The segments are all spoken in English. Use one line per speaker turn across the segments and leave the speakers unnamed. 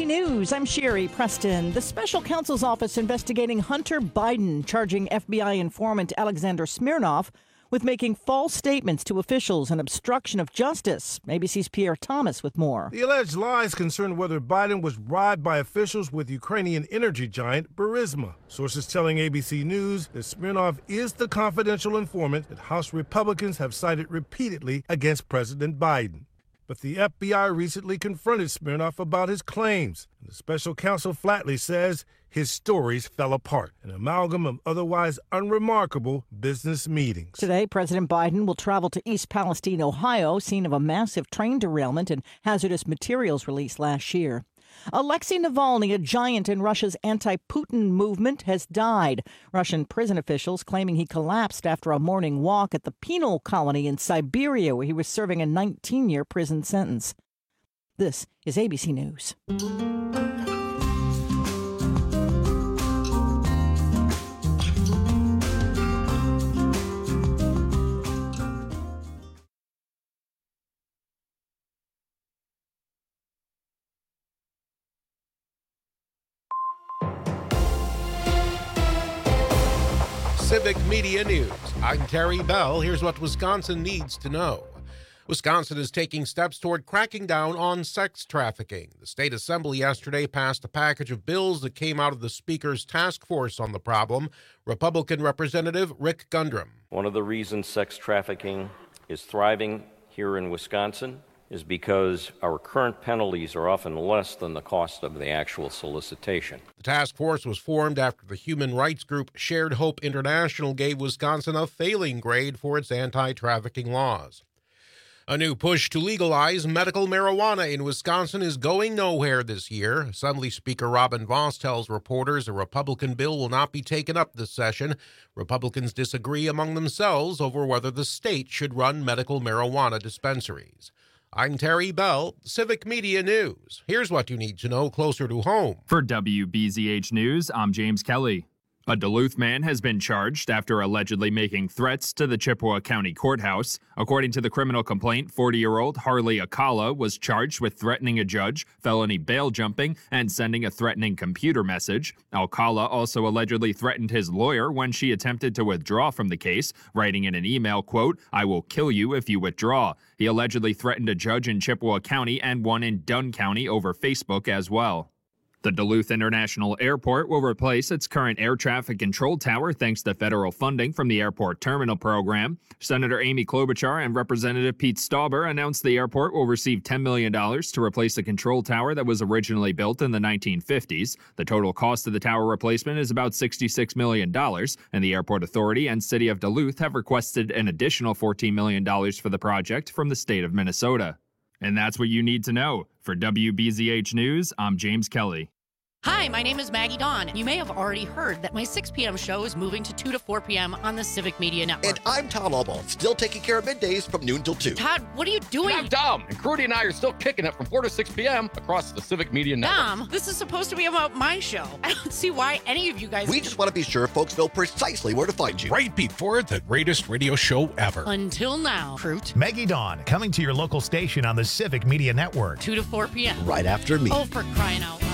ABC News, I'm Sherry Preston. The special counsel's office investigating Hunter Biden, charging FBI informant Alexander Smirnov with making false statements to officials and obstruction of justice. ABC's Pierre Thomas with more.
The alleged lies concern whether Biden was bribed by officials with Ukrainian energy giant Burisma. Sources telling ABC News that Smirnov is the confidential informant that House Republicans have cited repeatedly against President Biden. But the FBI recently confronted Smirnov about his claims. And the special counsel flatly says his stories fell apart, an amalgam of otherwise unremarkable business meetings.
Today, President Biden will travel to East Palestine, Ohio, scene of a massive train derailment and hazardous materials released last year. Alexei Navalny, a giant in Russia's anti-Putin movement, has died. Russian prison officials claiming he collapsed after a morning walk at the penal colony in Siberia, where he was serving a 19-year prison sentence. This is ABC News.
Civic Media News. I'm Terry Bell. Here's what Wisconsin needs to know. Wisconsin is taking steps toward cracking down on sex trafficking. The state assembly yesterday passed a package of bills that came out of the Speaker's task force on the problem. Republican Representative Rick Gundrum.
One of the reasons sex trafficking is thriving here in Wisconsin is because our current penalties are often less than the cost of the actual solicitation.
The task force was formed after the human rights group Shared Hope International gave Wisconsin a failing grade for its anti-trafficking laws. A new push to legalize medical marijuana in Wisconsin is going nowhere this year. Assembly Speaker Robin Vos tells reporters a Republican bill will not be taken up this session. Republicans disagree among themselves over whether the state should run medical marijuana dispensaries. I'm Terry Bell, Civic Media News. Here's what you need to know closer to home.
For WBZH News, I'm James Kelly. A Duluth man has been charged after allegedly making threats to the Chippewa County Courthouse. According to the criminal complaint, 40-year-old Harley Akala was charged with threatening a judge, felony bail jumping, and sending a threatening computer message. Alcala also allegedly threatened his lawyer when she attempted to withdraw from the case, writing in an email, quote, "I will kill you if you withdraw." He allegedly threatened a judge in Chippewa County and one in Dunn County over Facebook as well. The Duluth International Airport will replace its current air traffic control tower thanks to federal funding from the Airport Terminal Program. Senator Amy Klobuchar and Representative Pete Stauber announced the airport will receive $10 million to replace the control tower that was originally built in the 1950s. The total cost of the tower replacement is about $66 million, and the Airport Authority and City of Duluth have requested an additional $14 million for the project from the state of Minnesota. And that's what you need to know. For WBZH News, I'm James Kelly.
Hi, my name is Maggie Dawn. You may have already heard that my 6 p.m. show is moving to 2 to 4 p.m. on the Civic Media Network.
And I'm Todd Allball, still taking care of middays from noon till 2.
Todd, what are you doing?
I'm Dom, and Crudy and I are still kicking it from 4 to 6 p.m. across the Civic Media Network.
Dom, this is supposed to be about my show. I don't see why any of you guys...
We just want to be sure folks know precisely where to find you.
Right before the greatest radio show ever.
Until now, Fruit.
Maggie Dawn, coming to your local station on the Civic Media Network.
2 to 4 p.m.
Right after me.
Oh, for crying out loud.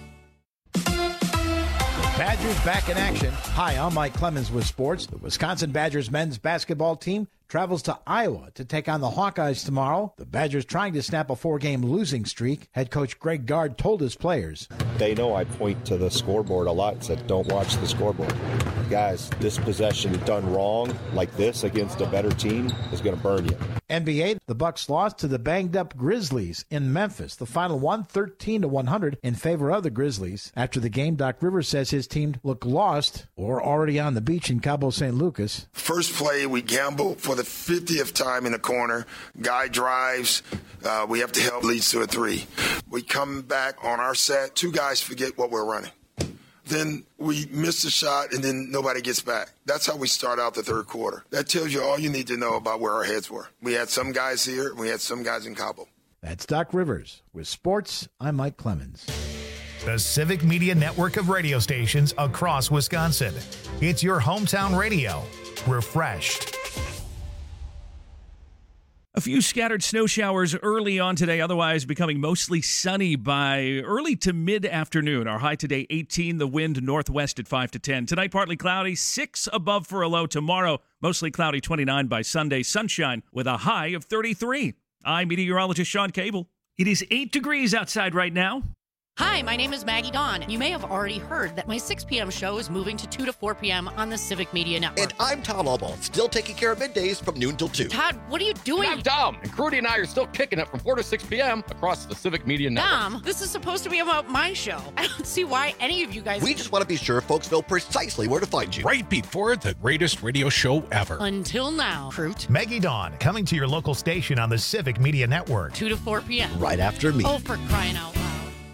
Badgers back in action. Hi, I'm Mike Clemens with sports. The Wisconsin Badgers men's basketball team travels to Iowa to take on the Hawkeyes tomorrow. The Badgers trying to snap a 4-game losing streak. Head coach Greg Gard told his players.
They know I point to the scoreboard a lot and said, don't watch the scoreboard. Guys, this possession done wrong like this against a better team is going to burn you.
NBA, the Bucks lost to the banged-up Grizzlies in Memphis. The final 113-100 in favor of the Grizzlies. After the game, Doc Rivers says his team looked lost or already on the beach in Cabo San Lucas.
First play, we gamble for the 50th time in the corner. Guy drives. We have to help, leads to a 3. We come back on our set. 2 guys forget what we're running. Then we miss the shot, and then nobody gets back. That's how we start out the third quarter. That tells you all you need to know about where our heads were. We had some guys here, and we had some guys in Cabo.
That's Doc Rivers. With sports, I'm Mike Clemens.
The Civic Media Network of radio stations across Wisconsin. It's your hometown radio. Refreshed.
A few scattered snow showers early on today, otherwise becoming mostly sunny by early to mid-afternoon. Our high today, 18, the wind northwest at 5 to 10. Tonight, partly cloudy, 6 above for a low. Tomorrow, mostly cloudy, 29 by Sunday. Sunshine with a high of 33. I'm meteorologist Sean Cable. It is 8 degrees outside right now.
Hi, my name is Maggie Dawn. You may have already heard that my 6 p.m. show is moving to 2 to 4 p.m. on the Civic Media Network.
And I'm Tom Albaugh, still taking care of middays from noon till 2.
Todd, what are you doing?
I'm Dom, and Crudy and I are still kicking it from 4 to 6 p.m. across the Civic Media Network.
Dom, this is supposed to be about my show. I don't see why any of you guys...
We just want to be sure folks know precisely where to find you.
Right before the greatest radio show ever.
Until now, Fruit.
Maggie Dawn, coming to your local station on the Civic Media Network.
2 to 4 p.m.
Right after me.
Oh, for crying out loud.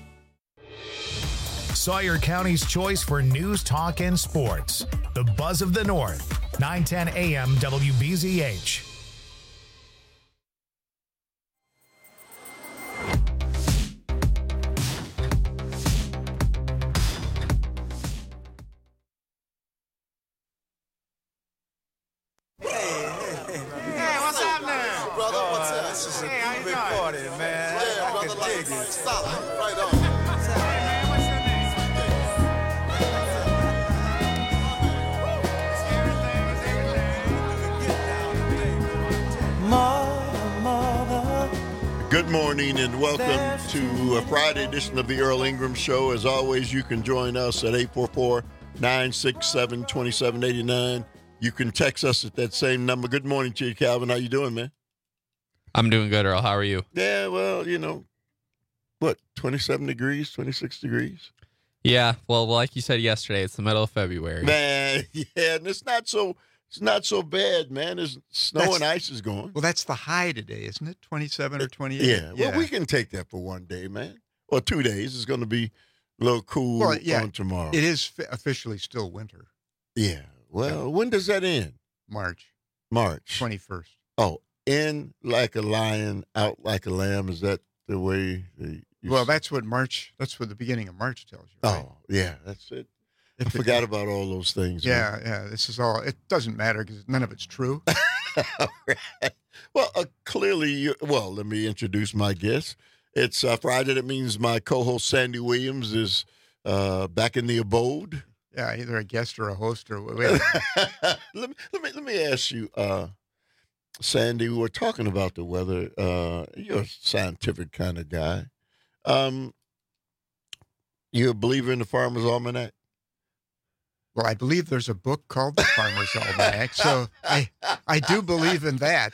Sawyer County's choice for news, talk, and sports. The Buzz of the North. 910 AM WBZH.
Hey, what's up now? Brother, what's up? This is a big party, man. Yeah, I can dig it. Solid. Right on.
Good morning and welcome to a Friday edition of the Earl Ingram Show. As always, you can join us at 844-967-2789. You can text us at that same number. Good morning to you, Calvin. How you doing, man?
I'm doing good, Earl. How are you?
Yeah, well, 27 degrees, 26 degrees?
Yeah, well, like you said yesterday, it's the middle of February.
Man, yeah, and it's not so bad, man. There's snow and ice is going.
Well, that's the high today, isn't it? 27 or 28?
Yeah, well, we can take that for one day, man. Or 2 days. It's going to be a little cool on tomorrow.
It is officially still winter.
Yeah. Well, when does that end?
March.
21st. Oh, in like a lion, out like a lamb. Is that the way?
That's what the beginning of March tells you. Right?
Oh, yeah, that's it. I forgot about all those things.
Yeah, yeah. This is all. It doesn't matter because none of it's true.
Right. Well, clearly, let me introduce my guest. It's Friday. That means my co-host Sandy Williams is back in the abode.
Yeah, either a guest or a host or.
let me ask you, Sandy. We were talking about the weather. You're a scientific kind of guy. You a believer in the Farmer's Almanac?
Well, I believe there's a book called The Farmer's Almanac, so I do believe in that.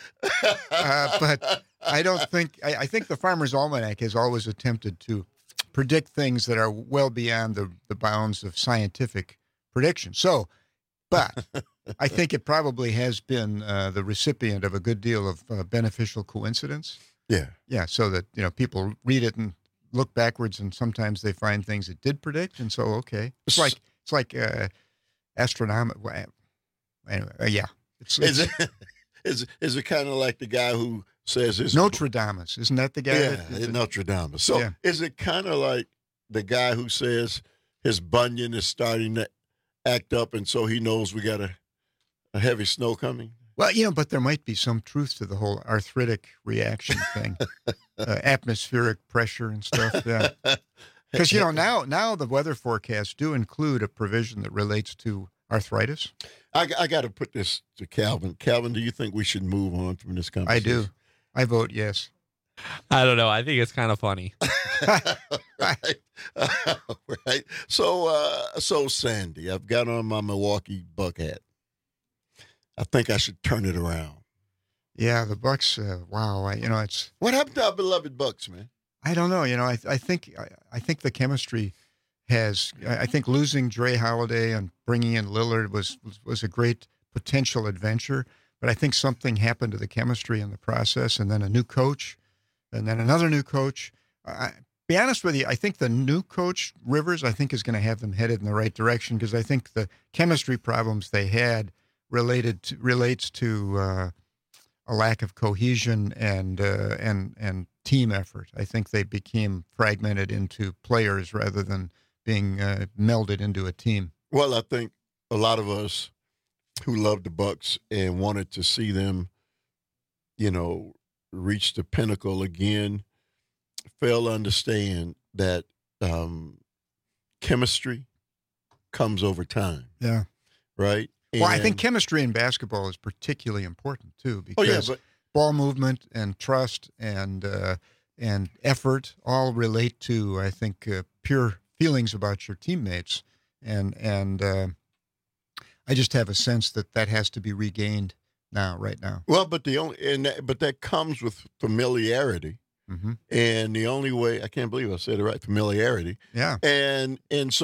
But I don't think I think The Farmer's Almanac has always attempted to predict things that are well beyond the bounds of scientific prediction. So, but I think it probably has been the recipient of a good deal of beneficial coincidence.
Yeah.
Yeah, so that, people read it and look backwards, and sometimes they find things it did predict, and so, okay. It's like astronomical. Anyway, yeah.
Is it kind of like the guy who says his
Nostradamus? Isn't that the guy?
Yeah, Nostradamus. So is it kind of like the guy who says his bunion is starting to act up, and so he knows we got a heavy snow coming?
Well, but there might be some truth to the whole arthritic reaction thing, atmospheric pressure and stuff. Yeah. Because, now the weather forecasts do include a provision that relates to arthritis.
I got to put this to Calvin. Calvin, do you think we should move on from this conversation?
I do. I vote yes.
I don't know. I think it's kind of funny.
Right. Right. So Sandy, I've got on my Milwaukee Buck hat. I think I should turn it around.
Yeah, the Bucks, wow. It's...
What happened to our beloved Bucks, man?
I don't know. I think the chemistry has. I think losing Dre Holiday and bringing in Lillard was a great potential adventure. But I think something happened to the chemistry in the process, and then a new coach, and then another new coach. Be honest with you, I think the new coach Rivers, I think, is going to have them headed in the right direction, because I think the chemistry problems they had relates to a lack of cohesion and team effort. I think they became fragmented into players rather than being melded into a team.
Well, I think a lot of us who loved the Bucks and wanted to see them, reached the pinnacle again fail to understand that chemistry comes over time.
Yeah.
Right?
Well, I think chemistry in basketball is particularly important, too, because ball movement and trust and effort all relate to, I think, pure feelings about your teammates. And I just have a sense that has to be regained right now.
Well, but that comes with familiarity.
Mm-hmm.
And the only way, I can't believe I said it right, familiarity.
Yeah.
And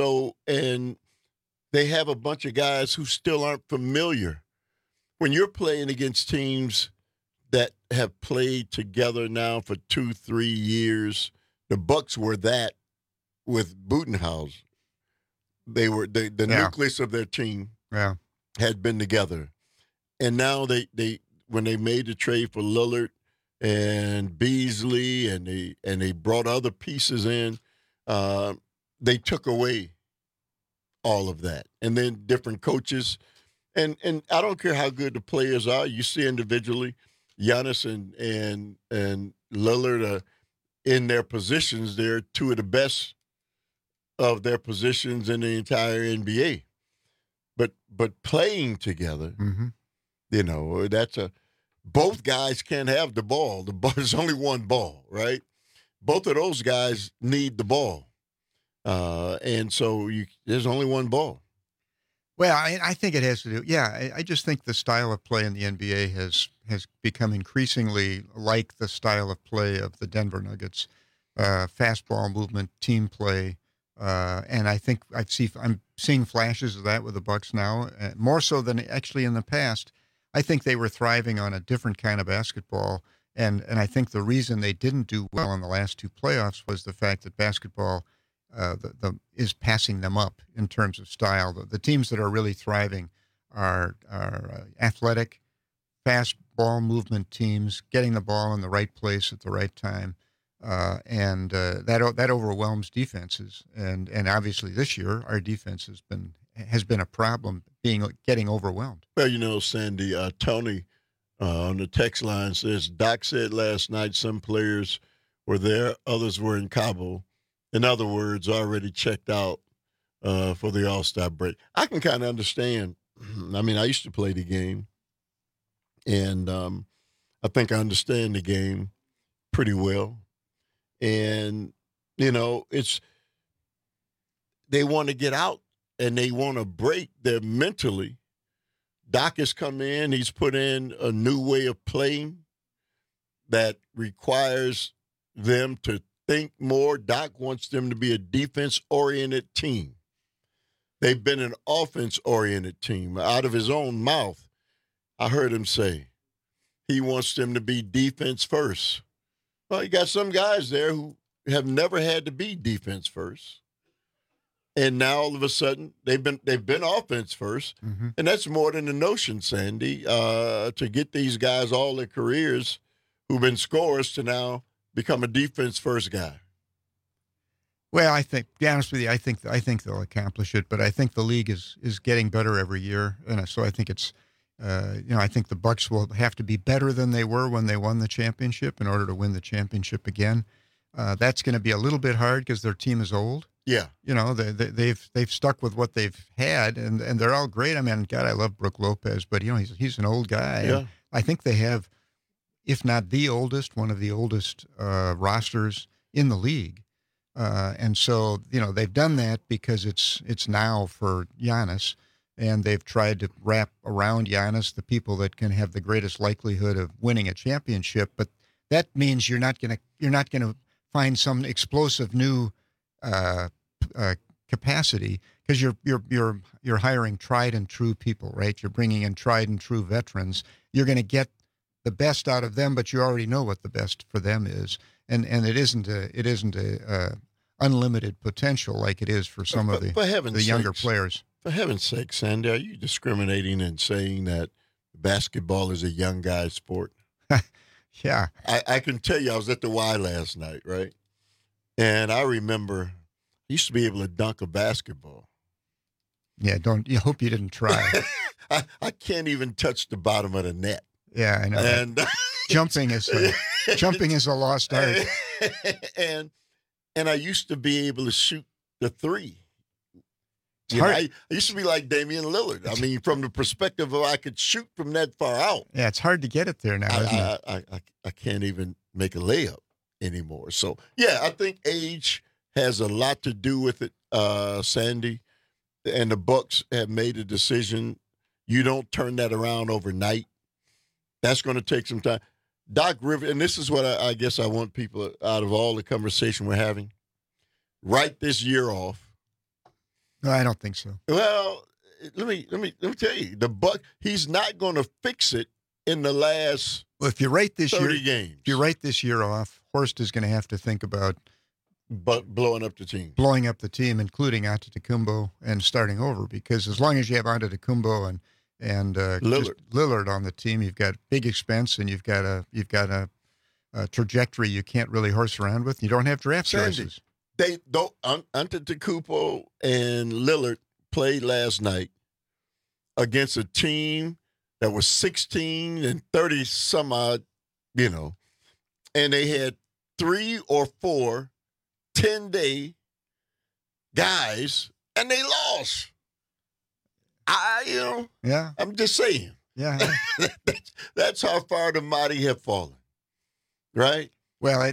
they have a bunch of guys who still aren't familiar. When you're playing against teams that have played together now for 2-3 years, the Bucks were that with Budenholzer. They were the nucleus of their team had been together. And now they when they made the trade for Lillard and Beasley and they brought other pieces in, they took away all of that. And then different coaches. And I don't care how good the players are. You see individually, Giannis and Lillard are in their positions. They're two of the best of their positions in the entire NBA. But playing together, both guys can't have the ball. There's only one ball, right? Both of those guys need the ball. And so there's only one ball.
Well, I think it has to do. Yeah, I just think the style of play in the NBA has become increasingly like the style of play of the Denver Nuggets, fastball movement, team play, and I think I'm seeing flashes of that with the Bucks now, more so than actually in the past. I think they were thriving on a different kind of basketball, and I think the reason they didn't do well in the last two playoffs was the fact that basketball is passing them up in terms of style. The teams that are really thriving are athletic, fast ball movement teams, getting the ball in the right place at the right time, and that overwhelms defenses. And obviously this year our defense has been a problem, getting overwhelmed.
Well, Sandy, Tony on the text line says, Doc said last night some players were there, others were in Cabo. In other words, already checked out for the All-Star break. I can kind of understand. I mean, I used to play the game, and I think I understand the game pretty well. And, they want to get out, and they want to break their mentally. Doc has come in. He's put in a new way of playing that requires them to think more. Doc wants them to be a defense-oriented team. They've been an offense-oriented team. Out of his own mouth, I heard him say he wants them to be defense first. Well, you got some guys there who have never had to be defense first. And now all of a sudden they've been offense first.
Mm-hmm.
And that's more than the notion, Sandy, to get these guys all their careers who've been scorers to now become a defense-first guy.
Well, I think, to be honest with you, I think they'll accomplish it, but I think the league is getting better every year, and so I think it's, I think the Bucks will have to be better than they were when they won the championship in order to win the championship again. That's going to be a little bit hard because their team is old.
Yeah,
they've stuck with what they've had, and they're all great. I mean, God, I love Brook Lopez, but he's an old guy.
Yeah.
And I think they have, if not the oldest, one of the oldest rosters in the league. And so, they've done that because it's now for Giannis, and they've tried to wrap around Giannis the people that can have the greatest likelihood of winning a championship. But that means you're not going to find some explosive new capacity, because you're hiring tried and true people, right? You're bringing in tried and true veterans. You're going to get the best out of them, but you already know what the best for them is, and it isn't a unlimited potential like it is for some of the younger players.
For heaven's sake, Sandy, are you discriminating and saying that basketball is a young guy's sport?
Yeah,
I can tell you, I was at the Y last night, right? And I remember I used to be able to dunk a basketball.
Yeah, you hope you didn't try.
I can't even touch the bottom of the net.
Yeah, I know.
And
jumping is Jumping is a lost art.
And I used to be able to shoot the three. I used to be like Damian Lillard. I mean, from the perspective of I could shoot from that far out.
Yeah, it's hard to get it there now, isn't it?
I can't even make a layup anymore. So, yeah, I think age has a lot to do with it, Sandy. And the Bucks have made a decision. You don't turn that around overnight. That's going to take some time. Doc Rivers, and this is what I guess I want people out of all the conversation we're having. Write this year off.
No, I don't think so.
Well, let me tell you, he's not going to fix it in the last.
Well, if you write this
30 games.
If you write this year off, Horst is going to have to think about
blowing up the team,
including Antetokounmpo, and starting over. Because as long as you have Antetokounmpo and Lillard on the team, you've got big expense and you've got a trajectory you can't really horse around with. You don't have draft choices.
They don't. Antetokounmpo and Lillard played last night against a team that was 16 and 30 some odd, and they had 3 or 4 10-day guys, and they lost.
Yeah.
I'm just saying.
Yeah.
That's how far the mighty have fallen, right?
Well,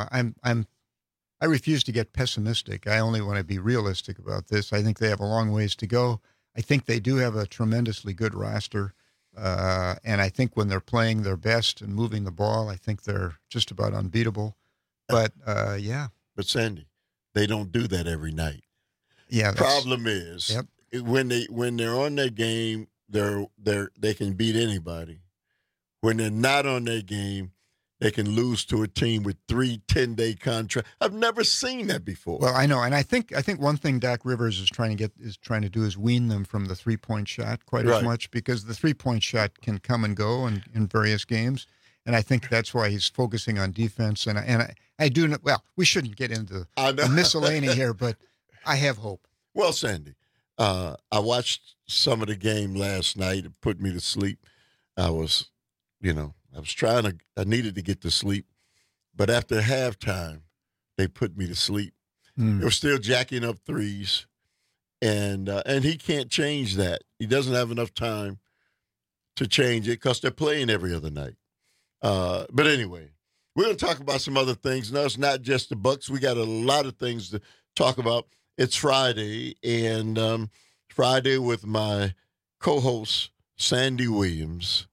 I refuse to get pessimistic. I only want to be realistic about this. I think they have a long ways to go. I think they do have a tremendously good roster. And I think when they're playing their best and moving the ball, I think they're just about unbeatable. But, yeah.
But, Sandy, they don't do that every night.
Yeah.
Problem is, when they're on their game, they can beat anybody. When they're not on their game, they can lose to a team with 3 10-day contracts. I've never seen that before.
Well, I know, and I think one thing Doc Rivers is trying to do is wean them from the 3-point shot quite as much, because the 3-point shot can come and go in various games, and I think that's why he's focusing on defense. And I do know. Well, we shouldn't get into the miscellany here, but I have hope.
Well, Sandy, I watched some of the game last night. It put me to sleep. I needed to get to sleep, but after halftime, they put me to sleep. They were still jacking up threes, and he can't change that. He doesn't have enough time to change it because they're playing every other night. But anyway, we're going to talk about some other things. No, it's not just the Bucks. We got a lot of things to talk about. It's Friday, and Friday with my co-host, Sandy Williams.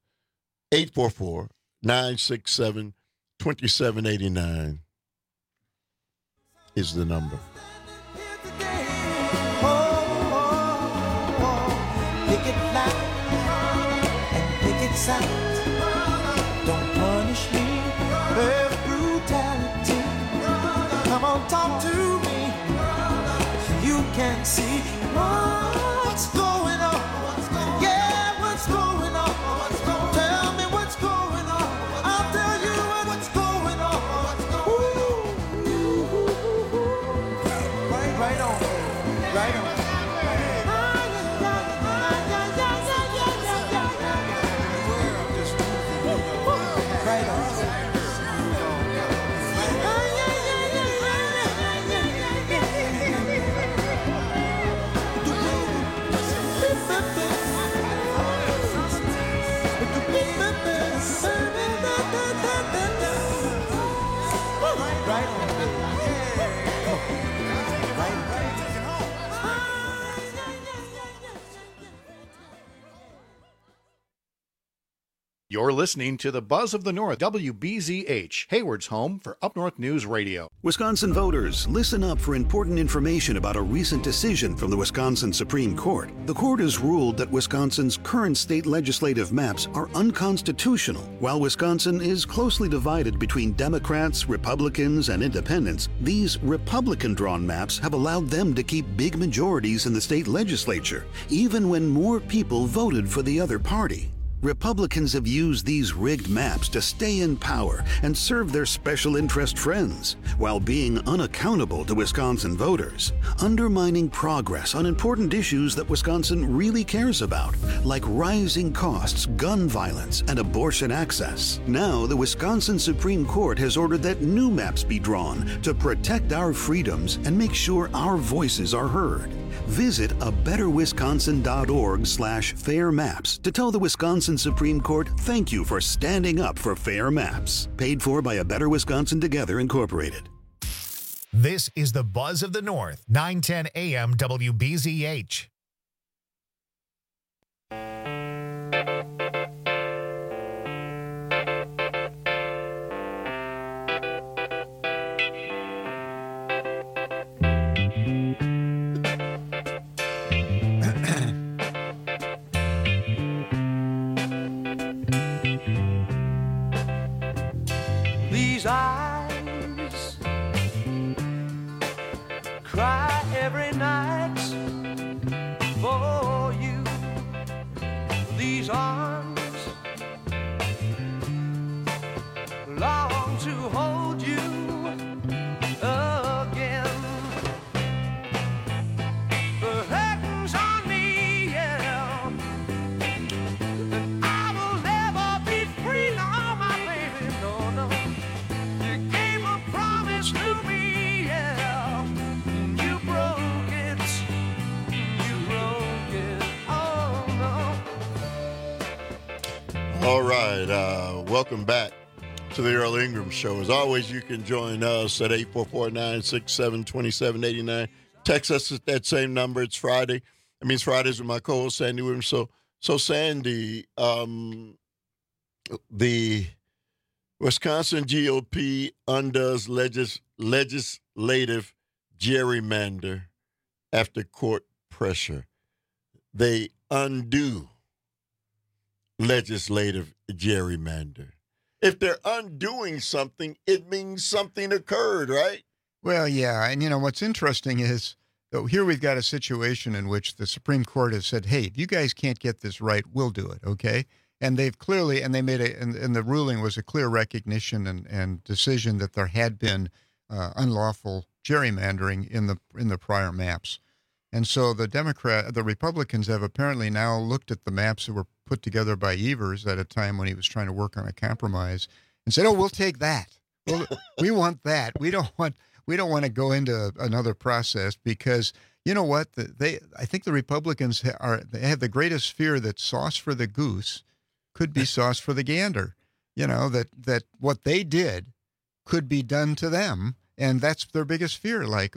844-967-2789 is the number.
Pick it loud and pick it sound. Don't punish me with brutality. Come on, talk to me. You can see what's going on. Yeah, what's going on? Tell me what's going on. I'll tell you what's going on. Right on. Right on.
You're listening to the Buzz of the North, WBZH, Hayward's home for Up North News Radio.
Wisconsin voters, listen up for important information about a recent decision from the Wisconsin Supreme Court. The court has ruled that Wisconsin's current state legislative maps are unconstitutional. While Wisconsin is closely divided between Democrats, Republicans, and independents, these Republican-drawn maps have allowed them to keep big majorities in the state legislature, even when more people voted for the other party. Republicans have used these rigged maps to stay in power and serve their special interest friends, while being unaccountable to Wisconsin voters, undermining progress on important issues that Wisconsin really cares about, like rising costs, gun violence, and abortion access. Now, the Wisconsin Supreme Court has ordered that new maps be drawn to protect our freedoms and make sure our voices are heard. Visit abetterwisconsin.org/fair maps to tell the Wisconsin Supreme Court thank you for standing up for fair maps. Paid for by A Better Wisconsin Together, Incorporated.
This is the Buzz of the North, 910 AM WBZH.
These eyes cry every night for you. These arms long to hold you again. The curtains on me, yeah, and I will never be free, no, my baby, no, no. You gave a promise to me, yeah, you broke it, oh no.
All right, welcome back to the Earl Ingram Show. As always, you can join us at 844-967-2789. Text us at that same number. It's Friday. It means Fridays with my co-host, Sandy Williams. So Sandy, the Wisconsin GOP undoes legislative gerrymander after court pressure. They undo legislative gerrymander. If they're undoing something, it means something occurred, right?
Well, yeah. And, what's interesting is, here we've got a situation in which the Supreme Court has said, hey, if you guys can't get this right, we'll do it, okay? And they've clearly, and they made and the ruling was a clear recognition and decision that there had been unlawful gerrymandering in the prior maps. And so the Republicans have apparently now looked at the maps that were put together by Evers at a time when he was trying to work on a compromise and said, oh, we'll take that. We want that. We don't want to go into another process because you know what? I think the Republicans have the greatest fear that sauce for the goose could be sauce for the gander. That what they did could be done to them. And that's their biggest fear. Like,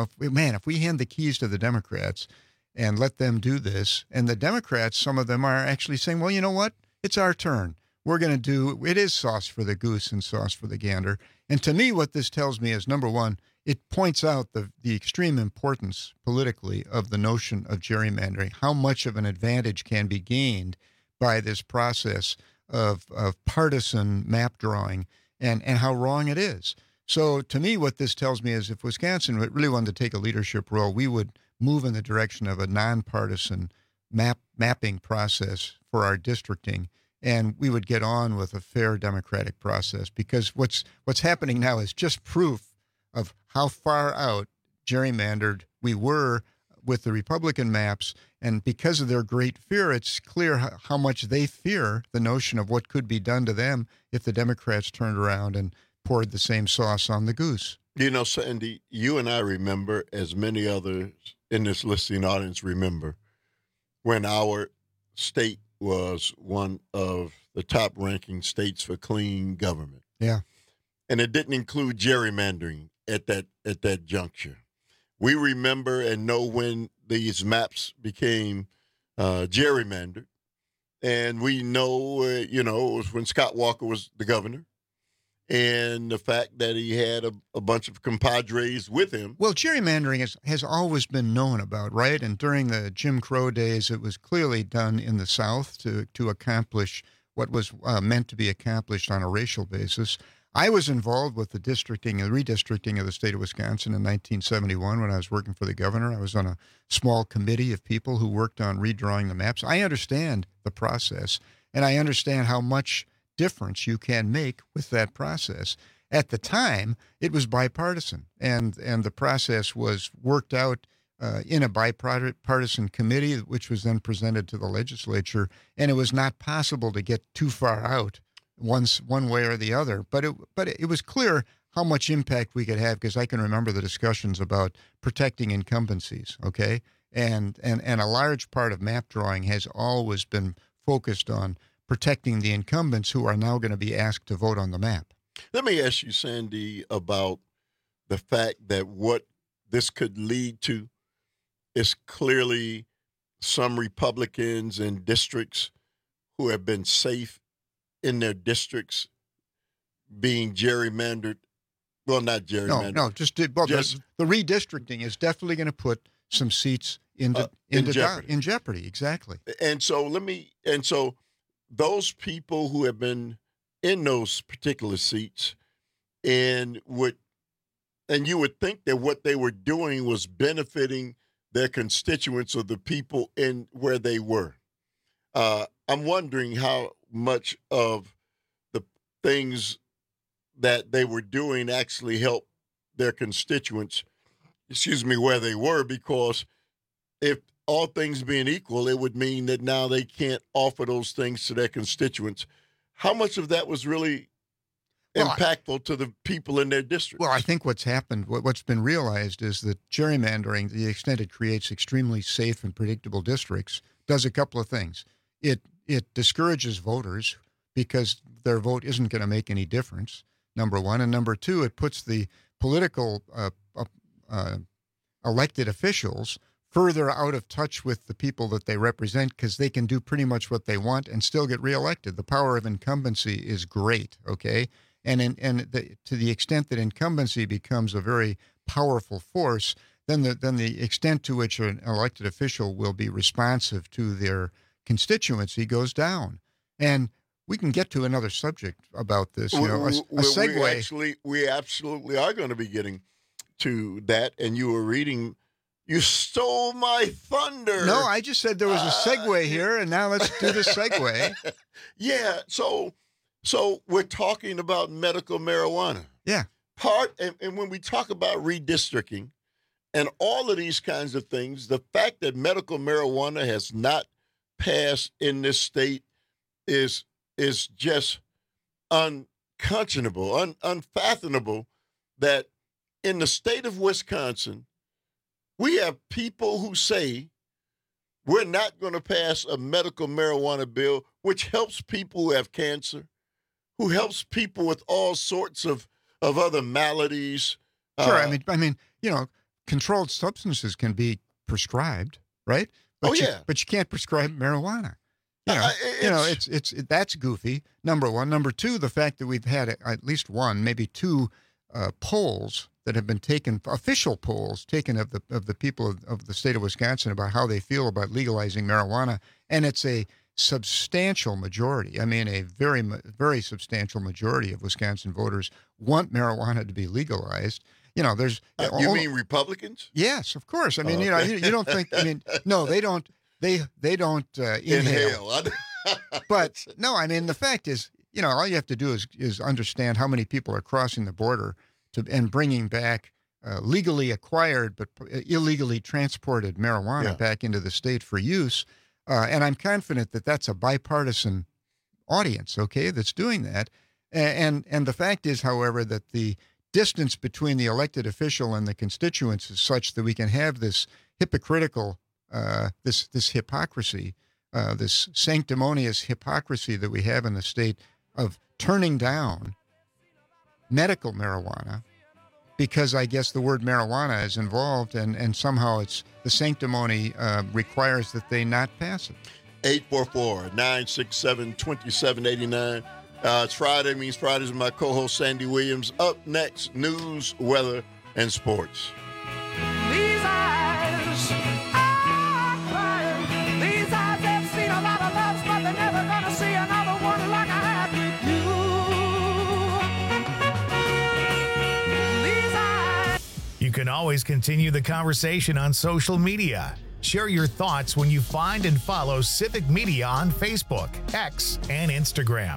if we hand the keys to the Democrats and let them do this, and the Democrats, some of them are actually saying, well, you know what? It's our turn. We're going to do, it is sauce for the goose and sauce for the gander. And to me, what this tells me is, number one, it points out the extreme importance politically of the notion of gerrymandering, how much of an advantage can be gained by this process of partisan map drawing and how wrong it is. So to me, what this tells me is if Wisconsin really wanted to take a leadership role, we would move in the direction of a nonpartisan mapping process for our districting, and we would get on with a fair democratic process because what's happening now is just proof of how far out gerrymandered we were with the Republican maps, and because of their great fear, it's clear how much they fear the notion of what could be done to them if the Democrats turned around and poured the same sauce on the goose.
Sandy, you and I remember, as many others in this listening audience remember, when our state was one of the top-ranking states for clean government.
Yeah.
And it didn't include gerrymandering at that juncture. We remember and know when these maps became gerrymandered. And we know, it was when Scott Walker was the governor. And the fact that he had a bunch of compadres with him.
Well, gerrymandering has always been known about, right? And during the Jim Crow days, it was clearly done in the South to accomplish what was meant to be accomplished on a racial basis. I was involved with the redistricting of the state of Wisconsin in 1971 when I was working for the governor. I was on a small committee of people who worked on redrawing the maps. I understand the process. And I understand how much difference you can make with that process. At the time, it was bipartisan, and the process was worked out in a bipartisan committee, which was then presented to the legislature, and it was not possible to get too far out one way or the other. But it was clear how much impact we could have, because I can remember the discussions about protecting incumbencies, okay? And a large part of map drawing has always been focused on protecting the incumbents who are now going to be asked to vote on the map.
Let me ask you, Sandy, about the fact that what this could lead to is clearly some Republicans in districts who have been safe in their districts being gerrymandered. Well, not gerrymandered.
No, just the redistricting is definitely going to put some seats in jeopardy. Exactly.
And so those people who have been in those particular seats and you would think that what they were doing was benefiting their constituents or the people in where they were. I'm wondering how much of the things that they were doing actually helped their constituents, where they were, because if all things being equal, it would mean that now they can't offer those things to their constituents. How much of that was really impactful to the people in their district?
Well, I think what's happened, what's been realized is that gerrymandering, to the extent it creates extremely safe and predictable districts, does a couple of things. It discourages voters because their vote isn't going to make any difference, number one. And number two, it puts the political elected officials further out of touch with the people that they represent, because they can do pretty much what they want and still get reelected. The power of incumbency is great, okay? And to the extent that incumbency becomes a very powerful force, then the extent to which an elected official will be responsive to their constituency goes down. And we can get to another subject about this. A segue.
We absolutely are going to be getting to that. And you were reading. You stole my thunder.
No, I just said there was a segue here, and now let's do the segue.
Yeah, so we're talking about medical marijuana.
Yeah.
And when we talk about redistricting and all of these kinds of things, the fact that medical marijuana has not passed in this state is just unconscionable, unfathomable, that in the state of Wisconsin, we have people who say we're not going to pass a medical marijuana bill, which helps people who have cancer, who helps people with all sorts of other maladies.
Sure. I mean, controlled substances can be prescribed, right? But but you can't prescribe marijuana. That's goofy. Number one. Number two, the fact that we've had at least one, maybe two polls that have been taken, official polls taken of the people of the state of Wisconsin about how they feel about legalizing marijuana, and it's a substantial majority. I mean, a very, very substantial majority of Wisconsin voters want marijuana to be legalized. There's
you mean Republicans?
Yes, of course. I mean, you don't think. I mean, no, they don't. They don't inhale. But no, I mean, the fact is, all you have to do is understand how many people are crossing the border and bringing back legally acquired but illegally transported marijuana back into the state for use. And I'm confident that that's a bipartisan audience, okay, that's doing that. And the fact is, however, that the distance between the elected official and the constituents is such that we can have this hypocritical, this hypocrisy, this sanctimonious hypocrisy that we have in the state of turning down medical marijuana because I guess the word marijuana is involved and somehow it's the sanctimony requires that they not pass it.
844-967-2789. It's Friday, means Fridays with my co-host Sandy Williams. Up next, news, weather, and sports.
These eyes are crying. These eyes have seen a lot of loves, but they're never gonna see another one like I had with you. These eyes.
You can always continue the conversation on social media. Share your thoughts when you find and follow Civic Media on Facebook, X, and Instagram.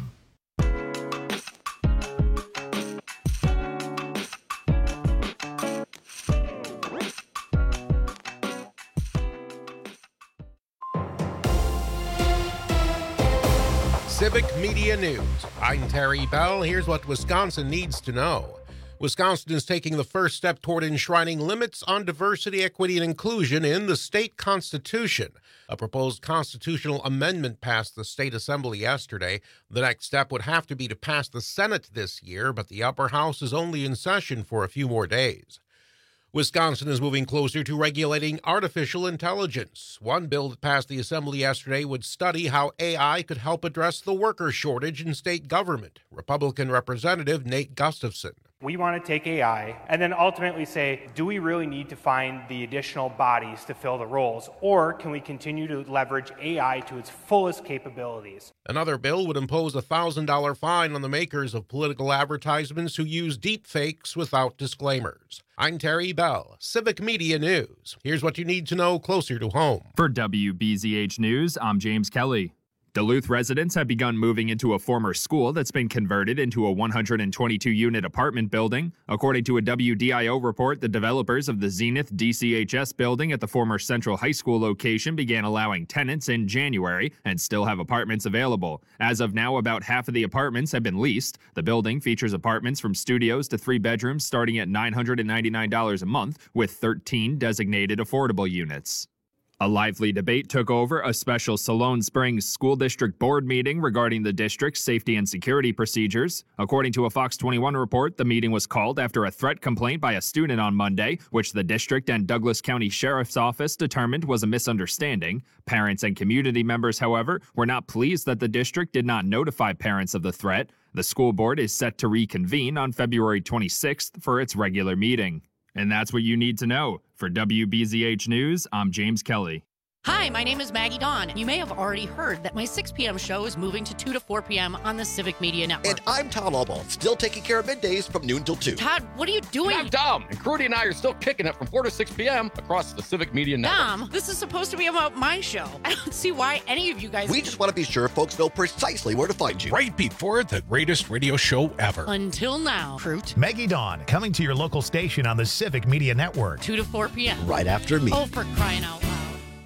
Civic Media News. I'm Terry Bell. Here's what Wisconsin needs to know. Wisconsin is taking the first step toward enshrining limits on diversity, equity, and inclusion in the state constitution. A proposed constitutional amendment passed the state assembly yesterday. The next step would have to be to pass the Senate this year, but the upper house is only in session for a few more days. Wisconsin is moving closer to regulating artificial intelligence. One bill that passed the assembly yesterday would study how AI could help address the worker shortage in state government. Republican Representative Nate Gustafson.
We want to take AI and then ultimately say, do we really need to find the additional bodies to fill the roles, or can we continue to leverage AI to its fullest capabilities?
Another bill would impose a $1,000 fine on the makers of political advertisements who use deepfakes without disclaimers. I'm Terry Bell, Civic Media News. Here's what you need to know closer to home.
For WBZH News, I'm James Kelly. Duluth residents have begun moving into a former school that's been converted into a 122-unit apartment building. According to a WDIO report, the developers of the Zenith DCHS building at the former Central High School location began allowing tenants in January and still have apartments available. As of now, about half of the apartments have been leased. The building features apartments from studios to 3 bedrooms starting at $999 a month, with 13 designated affordable units. A lively debate took over a special Siloam Springs School District Board meeting regarding the district's safety and security procedures. According to a Fox 21 report, the meeting was called after a threat complaint by a student on Monday, which the district and Douglas County Sheriff's Office determined was a misunderstanding. Parents and community members, however, were not pleased that the district did not notify parents of the threat. The school board is set to reconvene on February 26th for its regular meeting. And that's what you need to know. For WBZH News, I'm James Kelly.
Hi, my name is Maggie Dawn. You may have already heard that my 6 p.m. show is moving to 2 to 4 p.m. on the Civic Media Network.
And I'm Todd Albaugh, still taking care of middays from noon till 2.
Todd, what are you doing?
I'm Dom, and Crudy and I are still kicking it from 4 to 6 p.m. across the Civic Media Network.
Dom, this is supposed to be about my show. I don't see why any of you guys...
We just want to be sure folks know precisely where to find you.
Right before the greatest radio show ever.
Until now, Fruit.
Maggie Dawn, coming to your local station on the Civic Media Network.
2 to 4 p.m.
Right after me.
Oh, for crying out loud.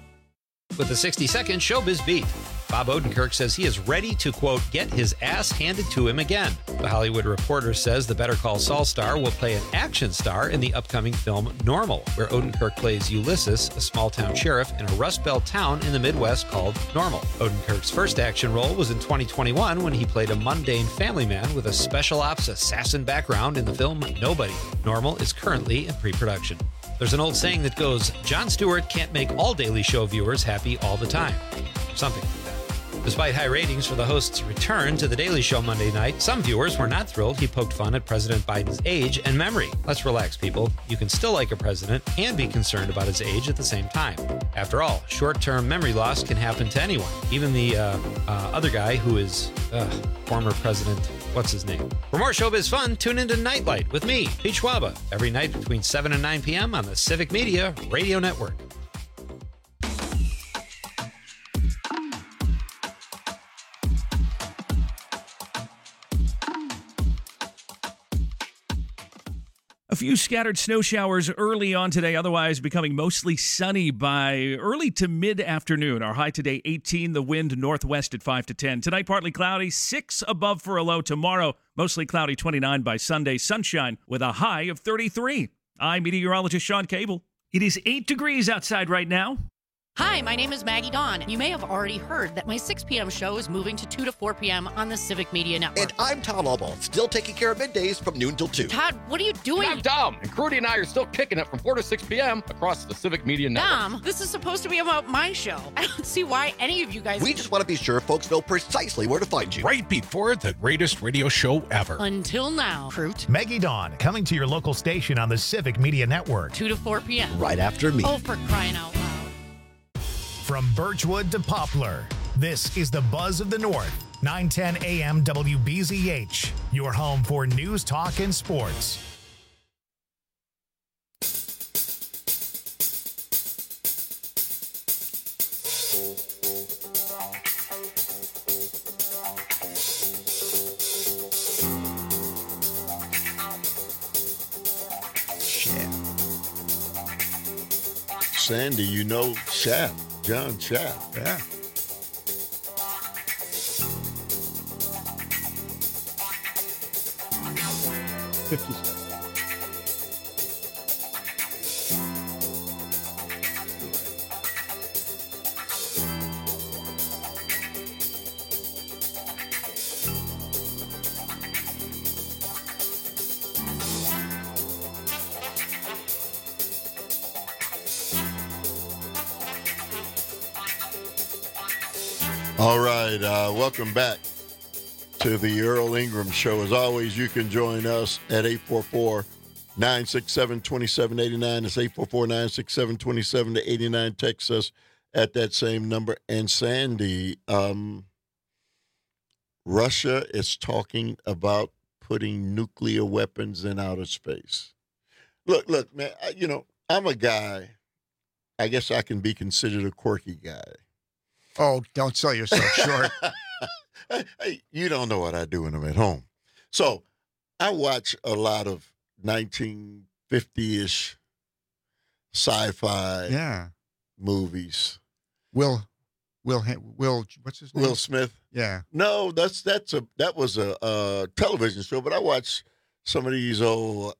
With a 60-second Showbiz Beat, Bob Odenkirk says he is ready to, quote, get his ass handed to him again. The Hollywood Reporter says the Better Call Saul star will play an action star in the upcoming film Normal, where Odenkirk plays Ulysses, a small-town sheriff in a Rust Belt town in the Midwest called Normal. Odenkirk's first action role was in 2021 when he played a mundane family man with a special ops assassin background in the film Nobody. Normal is currently in pre-production. There's an old saying that goes, Jon Stewart can't make all Daily Show viewers happy all the time. Something like that. Despite high ratings for the host's return to The Daily Show Monday night, some viewers were not thrilled he poked fun at President Biden's age and memory. Let's relax, people. You can still like a president and be concerned about his age at the same time. After all, short-term memory loss can happen to anyone. Even the other guy who is former president... What's his name? For more showbiz fun, tune into Nightlight with me, Pete Schwaba, every night between 7 and 9 p.m. on the Civic Media Radio Network.
A few scattered snow showers early on today, otherwise becoming mostly sunny by early to mid-afternoon. Our high today, 18, the wind northwest at 5 to 10. Tonight, partly cloudy, 6 above for a low. Tomorrow, mostly cloudy, 29 by Sunday. Sunshine with a high of 33. I'm meteorologist Sean Cable. It is 8 degrees outside right now.
Hi, my name is Maggie Dawn. You may have already heard that my 6 p.m. show is moving to 2 to 4 p.m. on the Civic Media Network.
And I'm Todd Albaugh, still taking care of middays from noon till 2.
Todd, what are you doing?
I'm Dom, and Crudy and I are still kicking it from 4 to 6 p.m. across the Civic Media Network.
Dom, this is supposed to be about my show. I don't see why any of you guys...
We just want to be sure folks know precisely where to find you.
Right before the greatest radio show ever.
Until now, Fruit.
Maggie Dawn, coming to your local station on the Civic Media Network.
2 to 4 p.m.
Right after me.
Oh, for crying out loud.
From Birchwood to Poplar, this is the Buzz of the North. 910 AM WBZH, your home for news, talk, and sports.
Sandy, you know Shaft, John Shaft.
Yeah.
All right, welcome back to the Earl Ingram Show. As always, you can join us at 844-967-2789. It's 844-967-2789. Text us at that same number. And Sandy, Russia is talking about putting nuclear weapons in outer space. Look, man, I'm a guy, I guess I can be considered a quirky guy.
Oh, don't sell yourself short.
Hey, you don't know what I do when I'm at home. So I watch a lot of 1950-ish sci-fi movies.
Will, what's his name?
Will Smith.
Yeah.
No, that was a television show, but I watched some of these old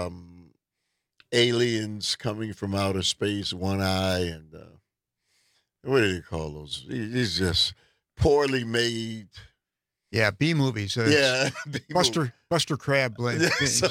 aliens coming from outer space, One Eye, and what do you call those? These just poorly made.
Yeah, B movies. Buster Crab.
And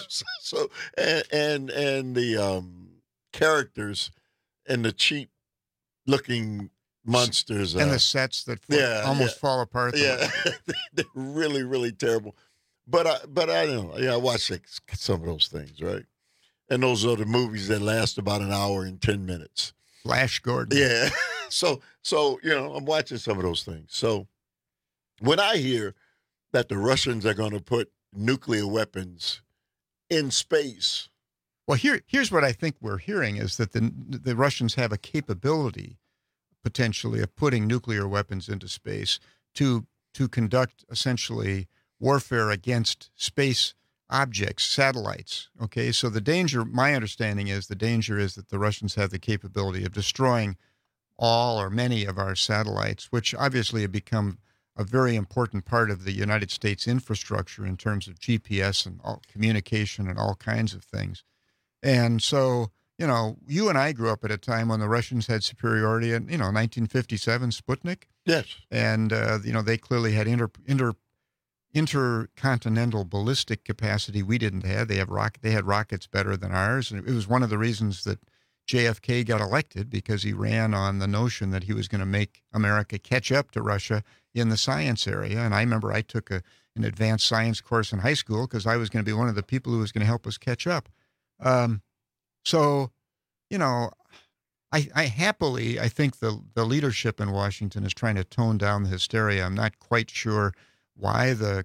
the characters and the cheap looking monsters
and the sets that almost fall apart.
Yeah, they're really, really terrible. But I don't know. Yeah, I watch some of those things, right? And those are the movies that last about an hour and 10 minutes.
Flash Gordon.
Yeah. So I'm watching some of those things. So when I hear that the Russians are going to put nuclear weapons in space.
Well, here's what I think we're hearing is that the Russians have a capability potentially of putting nuclear weapons into space to conduct essentially warfare against space objects, satellites. Okay, so my understanding is the danger is that the Russians have the capability of destroying all or many of our satellites, which obviously have become a very important part of the United States infrastructure in terms of GPS and all communication and all kinds of things. And so, you and I grew up at a time when the Russians had superiority in, 1957 Sputnik.
Yes.
And, they clearly had intercontinental ballistic capacity we didn't have. They had rockets better than ours. And it was one of the reasons that JFK got elected, because he ran on the notion that he was going to make America catch up to Russia in the science area. And I remember I took an advanced science course in high school because I was going to be one of the people who was going to help us catch up. I think the leadership in Washington is trying to tone down the hysteria. I'm not quite sure why the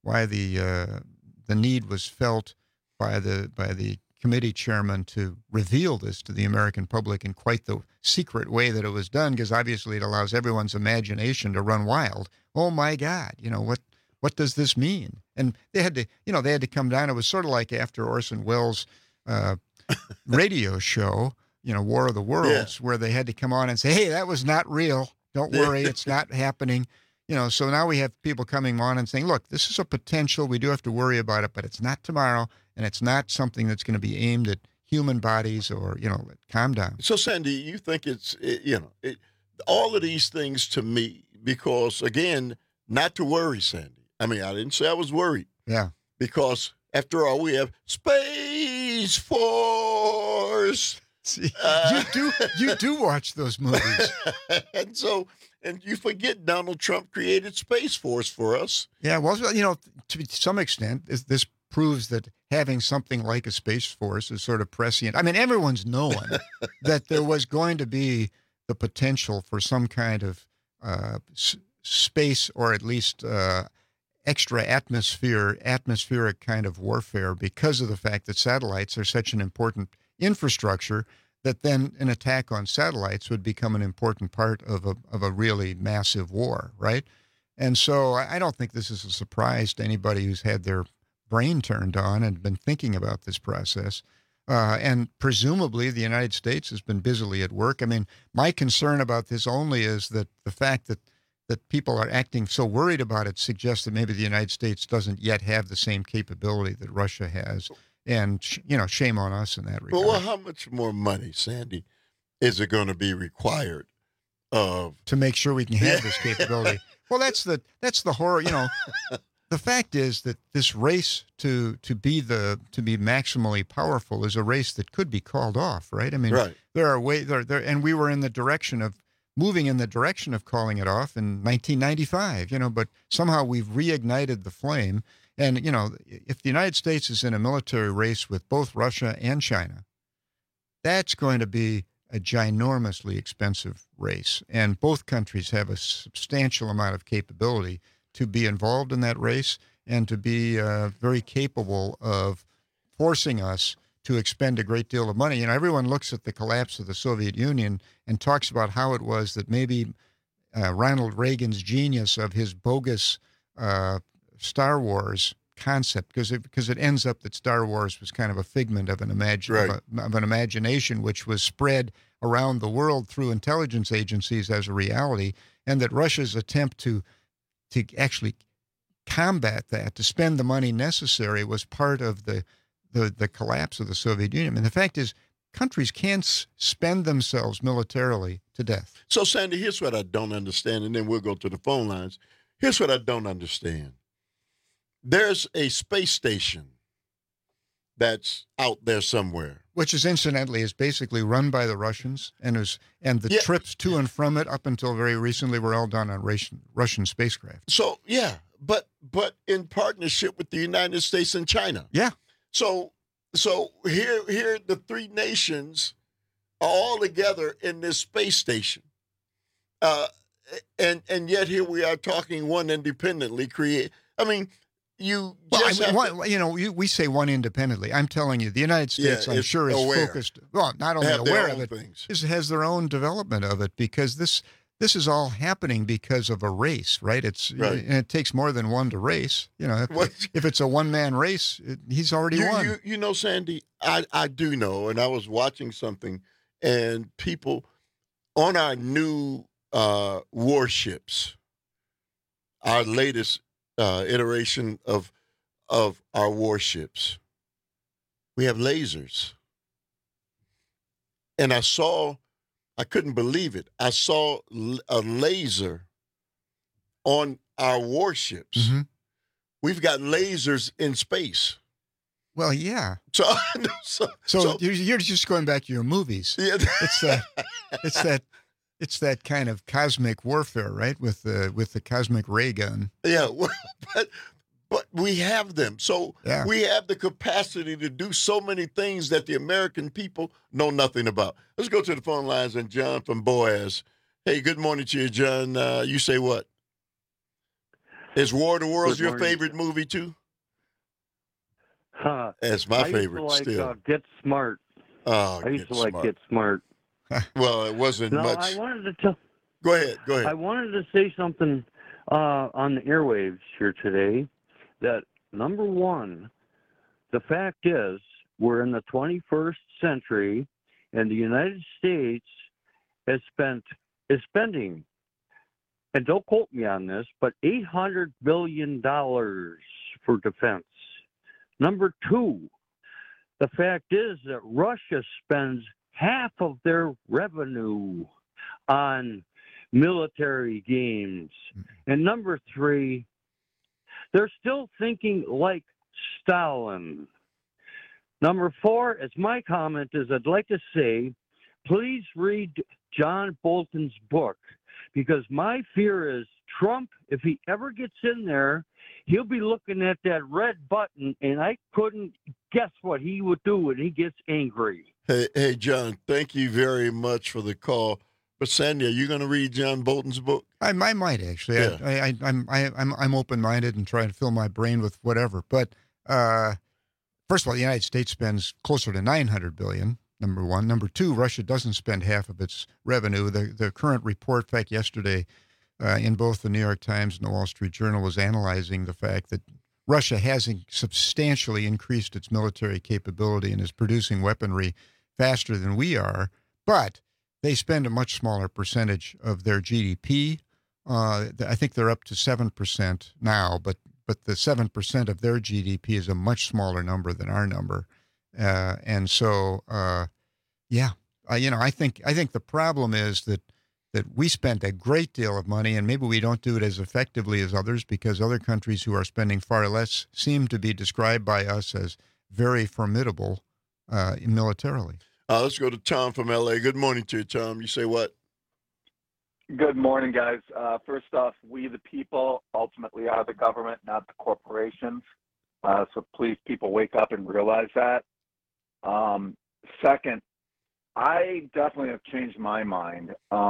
need was felt by the committee chairman to reveal this to the American public in quite the secret way that it was done, because obviously it allows everyone's imagination to run wild. Oh my God, what does this mean? And they had to come down. It was sort of like after Orson Welles' radio show, War of the Worlds, where they had to come on and say, hey, that was not real. Don't worry, it's not happening. So now we have people coming on and saying, look, this is a potential. We do have to worry about it, but it's not tomorrow, and it's not something that's going to be aimed at human bodies or, calm down.
So, Sandy, you think all of these things to me, because, again, not to worry, Sandy. I mean, I didn't say I was worried.
Yeah.
Because, after all, we have Space Force.
See, you do watch those movies.
And you forget Donald Trump created Space Force for us.
Yeah, well, to some extent, this proves that having something like a Space Force is sort of prescient. I mean, everyone's known that there was going to be the potential for some kind of space, or at least extra atmospheric kind of warfare, because of the fact that satellites are such an important infrastructure that then an attack on satellites would become an important part of a really massive war, right? And so I don't think this is a surprise to anybody who's had their brain turned on and been thinking about this process. And presumably the United States has been busily at work. I mean, my concern about this only is that the fact that people are acting so worried about it suggests that maybe the United States doesn't yet have the same capability that Russia has. And, shame on us in that regard.
But well, how much more money, Sandy, is it going to be required
to make sure we can have this capability? Well, that's the horror, The fact is that this race to be maximally powerful is a race that could be called off, right? I mean,
right.
There are ways there, and we were moving in the direction of calling it off in 1995, but somehow we've reignited the flame. And, if the United States is in a military race with both Russia and China, that's going to be a ginormously expensive race. And both countries have a substantial amount of capability to be involved in that race and to be very capable of forcing us to expend a great deal of money. Everyone looks at the collapse of the Soviet Union and talks about how it was that maybe Ronald Reagan's genius of his bogus Star Wars concept, because it ends up that Star Wars was kind of a figment of an imagination which was spread around the world through intelligence agencies as a reality, and that Russia's attempt to actually combat that, to spend the money necessary, was part of the collapse of the Soviet Union. And the fact is, countries can't spend themselves militarily to death.
So, Sandy, here's what I don't understand, and then we'll go to the phone lines. Here's what I don't understand. There's a space station that's out there somewhere,
which is incidentally is basically run by the Russians, and the trips to and from it up until very recently were all done on Russian spacecraft.
So but in partnership with the United States and China.
Yeah.
So here the three nations are all together in this space station, and yet here we are talking one independently create. I mean.
We say one independently. I'm telling you, the United States, I'm sure, is focused. Well, not only aware of it, has their own development of it, because this is all happening because of a race, right? And it takes more than one to race. If it's a one-man race, he's already won.
Sandy, I do know, and I was watching something, and people on our new warships, our latest iteration of our warships, we have lasers. And I couldn't believe it. I saw a laser on our warships.
Mm-hmm.
We've got lasers in space.
Well, yeah.
So
you're just going back to your movies.
Yeah.
It's that kind of cosmic warfare, right? With the cosmic ray gun.
Yeah, but we have them. So we have the capacity to do so many things that the American people know nothing about. Let's go to the phone lines, and John from Boaz. Hey, good morning to you, John. You say what? Is War of the Worlds your favorite movie too? It's my favorite still.
Get Smart.
Oh,
I used to like Get Smart.
Well, it wasn't much.
I wanted to
Go ahead.
I wanted to say something on the airwaves here today. That number one, the fact is we're in the 21st century, and the United States is spending, and don't quote me on this, but $800 billion for defense. Number two, the fact is that Russia spends half of their revenue on military games. And number three, they're still thinking like Stalin. Number four, as my comment is, I'd like to say, please read John Bolton's book, because my fear is Trump, if he ever gets in there, he'll be looking at that red button, and I couldn't guess what he would do when he gets angry.
Hey, John, thank you very much for the call. But Sandy, are you going to read John Bolton's book?
I might actually.
Yeah.
I'm open-minded and trying to fill my brain with whatever. But first of all, the United States spends closer to $900 billion number one. Number two, Russia doesn't spend half of its revenue. The current report, in fact, yesterday in both the New York Times and the Wall Street Journal was analyzing the fact that Russia has substantially increased its military capability and is producing weaponry faster than we are, but they spend a much smaller percentage of their GDP. I think they're up to 7% now, but the 7% of their GDP is a much smaller number than our number. And so, I think the problem is that we spent a great deal of money, and maybe we don't do it as effectively as others because other countries who are spending far less seem to be described by us as very formidable militarily.
Let's go to Tom from L.A. Good morning to you, Tom. You say what?
Good morning, guys. First off, we the people ultimately are the government, not the corporations. So please, people, wake up and realize that. Second, I definitely have changed my mind.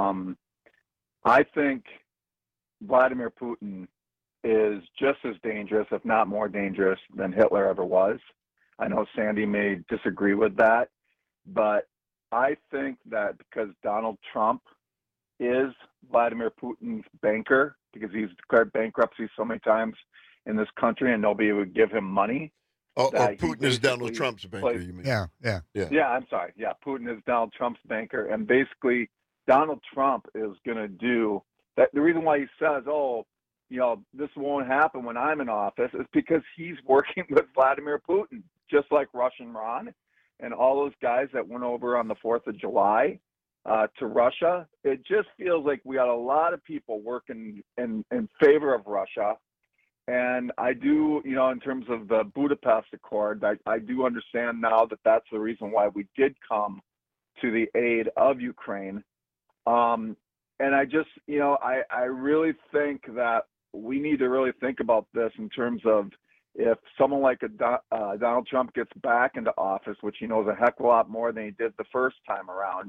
I think Vladimir Putin is just as dangerous, if not more dangerous, than Hitler ever was. I know Sandy may disagree with that, but I think that because Donald Trump is Vladimir Putin's banker, because he's declared bankruptcy so many times in this country and nobody would give him money.
Or Putin is Donald Trump's banker, you mean?
Yeah.
Yeah, I'm sorry. Yeah, Putin is Donald Trump's banker. And basically, Donald Trump is going to do that. The reason why he says, this won't happen when I'm in office is because he's working with Vladimir Putin, just like Russian Ron and all those guys that went over on the 4th of July to Russia. It just feels like we got a lot of people working in favor of Russia. And I do, in terms of the Budapest Accord, I do understand now that that's the reason why we did come to the aid of Ukraine. And I just, I really think that we need to really think about this in terms of if someone like Donald Trump gets back into office, which he knows a heck of a lot more than he did the first time around,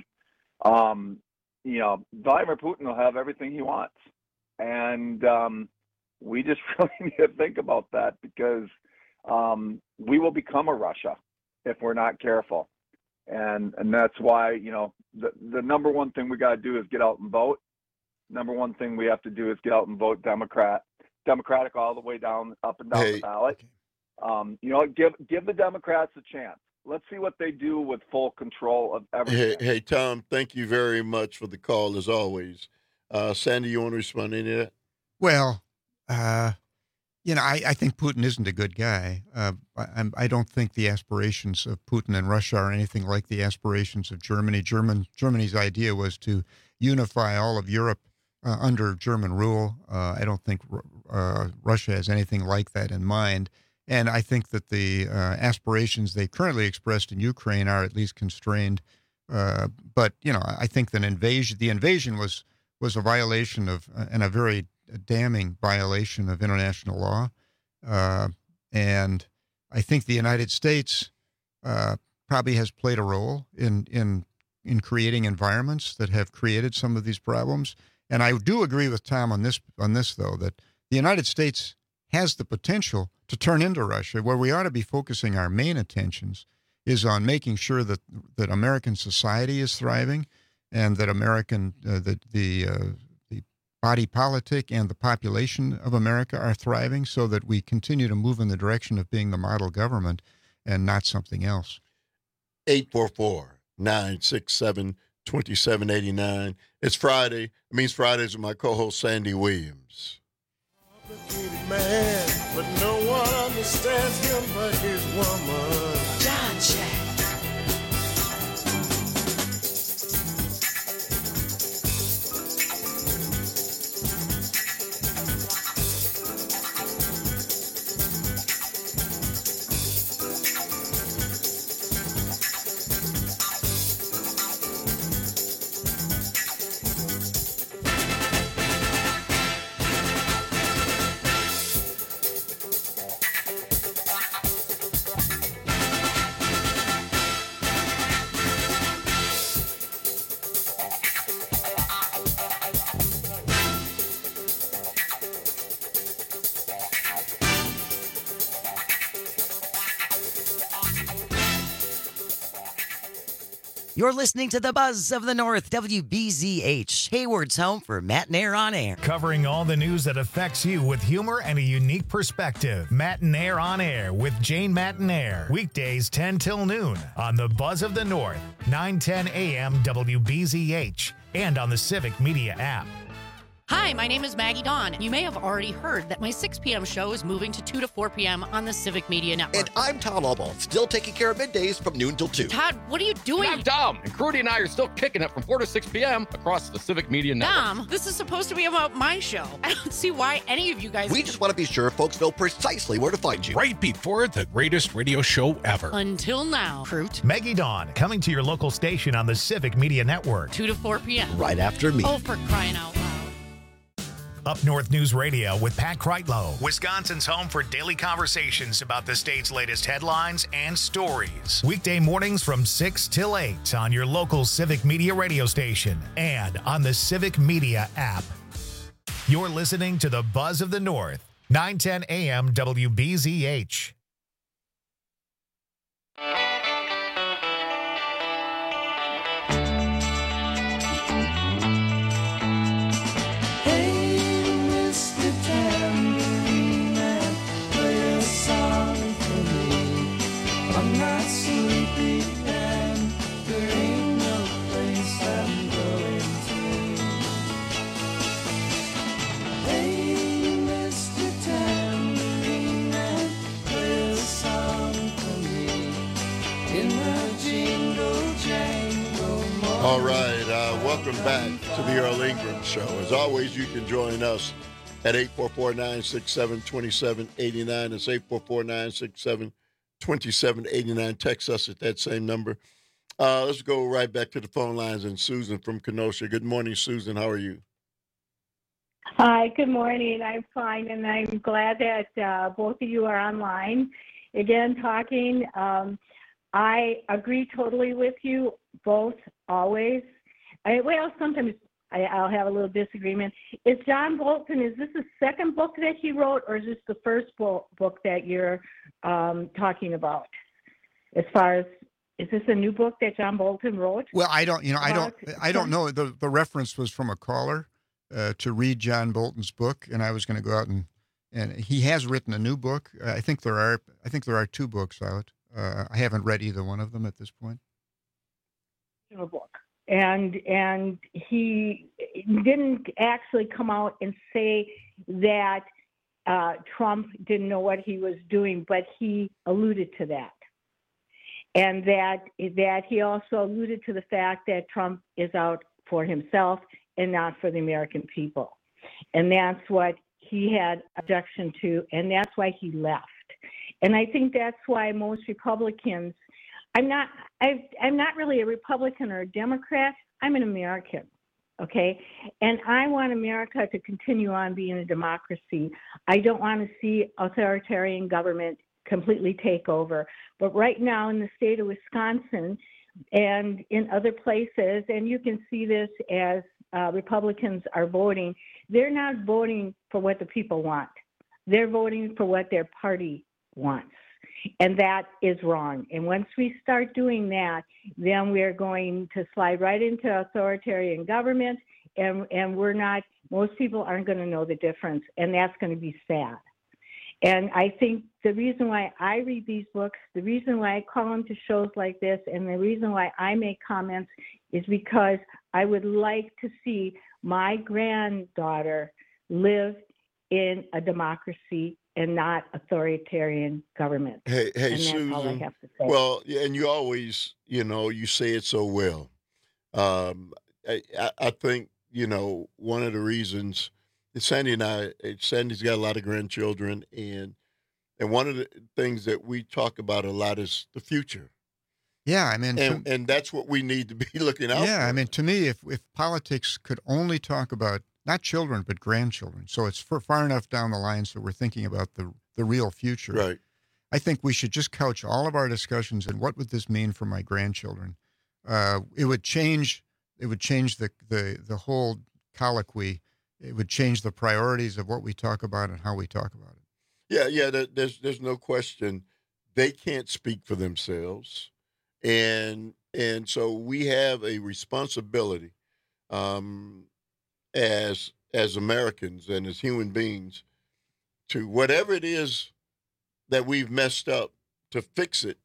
Vladimir Putin will have everything he wants. And we just really need to think about that because we will become a Russia if we're not careful. And that's why, the number one thing we got to do is get out and vote. Number one thing we have to do is get out and vote Democratic all the way down, up and down the ballot. Give the Democrats a chance. Let's see what they do with full control of everything.
Hey, Tom, thank you very much for the call, as always. Sandy, you want to respond to any of that?
Well, I think Putin isn't a good guy. I don't think the aspirations of Putin and Russia are anything like the aspirations of Germany. Germany's idea was to unify all of Europe under German rule. I don't think Russia has anything like that in mind. And I think that the aspirations they currently expressed in Ukraine are at least constrained. But I think that the invasion was a violation of, and a very damning violation of international law. And I think the United States probably has played a role in creating environments that have created some of these problems. And I do agree with Tom on this though, that the United States has the potential to turn into Russia. Where we ought to be focusing our main attentions is on making sure that American society is thriving and that the body politic and the population of America are thriving so that we continue to move in the direction of being the model government and not something else.
844-967-2789. It's Friday. It means Fridays with my co-host Sandy Williams.
Man, but no one understands him but his woman. John Jack.
You're listening to the Buzz of the North, WBZH, Hayward's home for Matt and Air on Air.
Covering all the news that affects you with humor and a unique perspective. Matt and Air on Air with Jane Matt and Air. Weekdays 10 till noon on the Buzz of the North, 9:10 a.m. WBZH, and on the Civic Media app.
Hi, my name is Maggie Dawn. You may have already heard that my 6 p.m. show is moving to 2 to 4 p.m. on the Civic Media Network.
And I'm Todd Albaugh, still taking care of middays from noon till 2.
Todd, what are you doing?
I'm Dom, and Crudy and I are still kicking it from 4 to 6 p.m. across the Civic Media Network.
Dom, this is supposed to be about my show. I don't see why any of you guys...
We just want to be sure folks know precisely where to find you.
Right before the greatest radio show ever.
Until now, Fruit.
Maggie Dawn, coming to your local station on the Civic Media Network.
2 to 4 p.m.
Right after me.
Oh, for crying out loud.
Up North News Radio with Pat Kreitlow, Wisconsin's home for daily conversations about the state's latest headlines and stories. Weekday mornings from 6 till 8 on your local Civic Media radio station and on the Civic Media app. You're listening to the Buzz of the North, 9:10 a.m. WBZH.
All right, welcome back to the Earl Ingram Show. As always, you can join us at 844-967-2789. It's 844-967-2789. Text us at that same number. Let's go right back to the phone lines and Susan from Kenosha. Good morning, Susan. How are you?
Hi, good morning. I'm fine, and I'm glad that both of you are online again talking. I agree totally with you both, always. Sometimes I'll have a little disagreement. Is John Bolton, is this the second book that he wrote, or is this the first book that you're talking about? As far as, is this a new book that John Bolton wrote?
Well, I don't know. The reference was from a caller to read John Bolton's book, and I was going to go out and he has written a new book. I think there are 2 books out. I haven't read either one of them at this point.
A book, and he didn't actually come out and say that Trump didn't know what he was doing, but he alluded to that, and that he also alluded to the fact that Trump is out for himself and not for the American people, and that's what he had objection to, and that's why he left. And I think that's why most Republicans, I'm not really a Republican or a Democrat. I'm an American, okay? And I want America to continue on being a democracy. I don't want to see authoritarian government completely take over. But right now in the state of Wisconsin and in other places, and you can see this as Republicans are voting, they're not voting for what the people want. They're voting for what their party wants. And that is wrong. And once we start doing that, then we're going to slide right into authoritarian government, and most people aren't going to know the difference, and that's going to be sad. And I think the reason why I read these books, the reason why I call them to shows like this, and the reason why I make comments is because I would like to see my granddaughter live in a democracy and not authoritarian government.
Hey,
and that's
Susan.
all I have to say.
Well, and you always, you say it so well. I think, one of the reasons Sandy's got a lot of grandchildren, and one of the things that we talk about a lot is the future.
Yeah, I mean,
and that's what we need to be looking out for.
Yeah, I mean, to me, if politics could only talk about not children, but grandchildren. So it's far enough down the line so we're thinking about the real future.
Right.
I think we should just couch all of our discussions in what would this mean for my grandchildren. It would change the whole colloquy. It would change the priorities of what we talk about and how we talk about it.
Yeah. There's no question. They can't speak for themselves, and And so we have a responsibility as Americans and as human beings to whatever it is that we've messed up, to fix it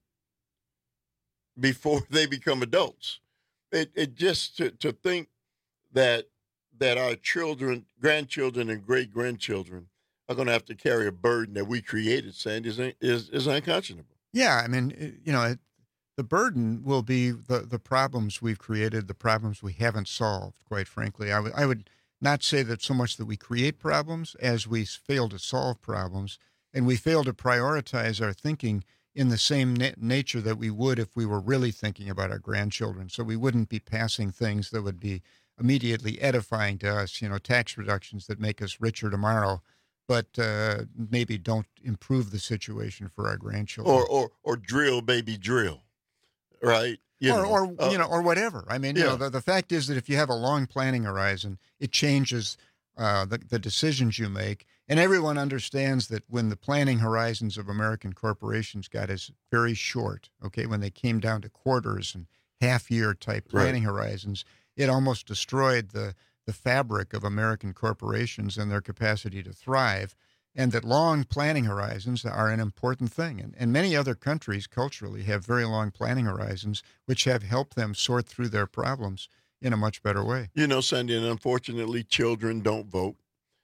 before they become adults. It just to think that our children, grandchildren, and great-grandchildren are going to have to carry a burden that we created, Sandy, is unconscionable.
Yeah, I mean, the burden will be the problems we've created, the problems we haven't solved, quite frankly. I would not say that so much that we create problems as we fail to solve problems, and we fail to prioritize our thinking in the same nature that we would if we were really thinking about our grandchildren. So we wouldn't be passing things that would be immediately edifying to us, tax reductions that make us richer tomorrow, but maybe don't improve the situation for our grandchildren.
Or drill, baby, drill, right?
Or whatever. I mean, the fact is that if you have a long planning horizon, it changes the decisions you make. And everyone understands that when the planning horizons of American corporations got as very short, when they came down to quarters and half-year type planning horizons, it almost destroyed the fabric of American corporations and their capacity to thrive, and that long planning horizons are an important thing. And many other countries culturally have very long planning horizons, which have helped them sort through their problems in a much better way.
Sandy, and unfortunately, children don't vote.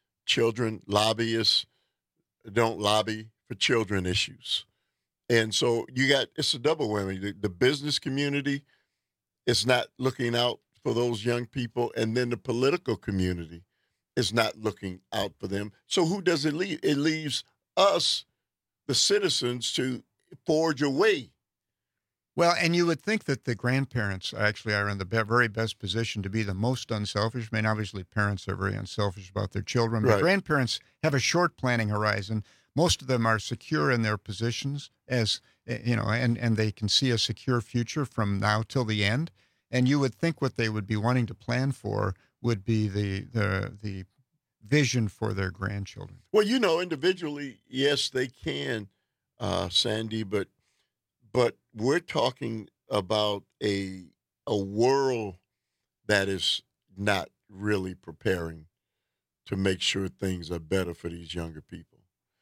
Lobbyists don't lobby for children issues. And so it's a double whammy. The business community is not looking out for those young people, and then the political community is not looking out for them. So who does it leave? It leaves us, the citizens, to forge a way.
Well, and you would think that the grandparents actually are in the very best position to be the most unselfish. I mean, obviously, parents are very unselfish about their children, but grandparents have a short planning horizon. Most of them are secure in their positions, and they can see a secure future from now till the end. And you would think what they would be wanting to plan for would be the vision for their grandchildren.
Well, individually, yes, they can, Sandy, but we're talking about a world that is not really preparing to make sure things are better for these younger people.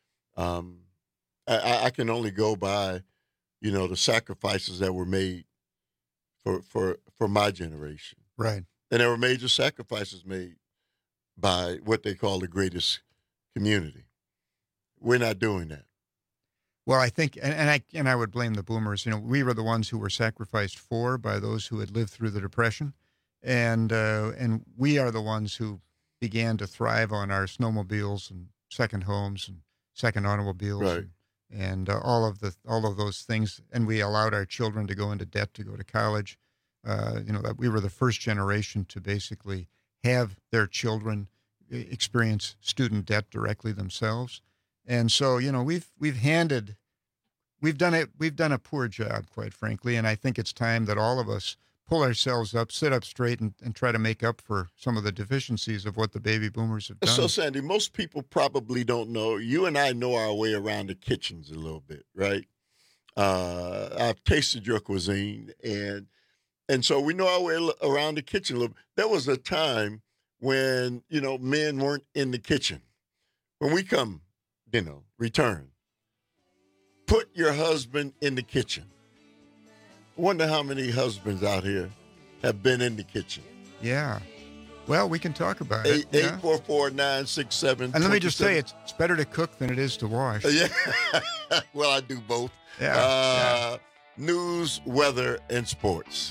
I can only go by, the sacrifices that were made for my generation.
Right.
And there were major sacrifices made by what they call the greatest community. We're not doing that.
Well, I think, and I would blame the boomers. We were the ones who were sacrificed for by those who had lived through the Depression, and we are the ones who began to thrive on our snowmobiles and second homes and second automobiles, and all of those things. And we allowed our children to go into debt to go to college. That we were the first generation to basically have their children experience student debt directly themselves. And so, we've done a poor job, quite frankly. And I think it's time that all of us pull ourselves up, sit up straight, and try to make up for some of the deficiencies of what the baby boomers have done.
So, Sandy, most people probably don't know. You and I know our way around the kitchens a little bit, right? I've tasted your cuisine, and so we know our way around the kitchen a little bit. There was a time when, men weren't in the kitchen. When we come, return. Put your husband in the kitchen. I wonder how many husbands out here have been in the kitchen.
Yeah. Well, we can talk about it.
844-967.
And let me just say, it's better to cook than it is to wash.
Yeah. Well, I do both.
Yeah.
News, weather, and sports.